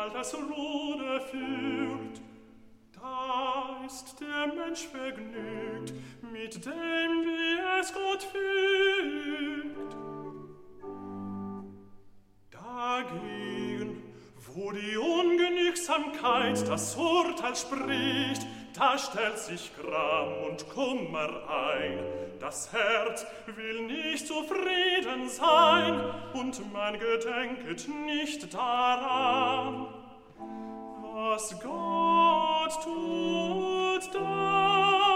bald das Ruder führt. Da ist der Mensch vergnügt mit dem, wie es Gott fügt. Dagegen, wo die Ungenügsamkeit das Urteil spricht, da stellt sich Gram und Kummer ein. Das Herz will nicht zufrieden sein, und man gedenket nicht daran. Was Gott tut, da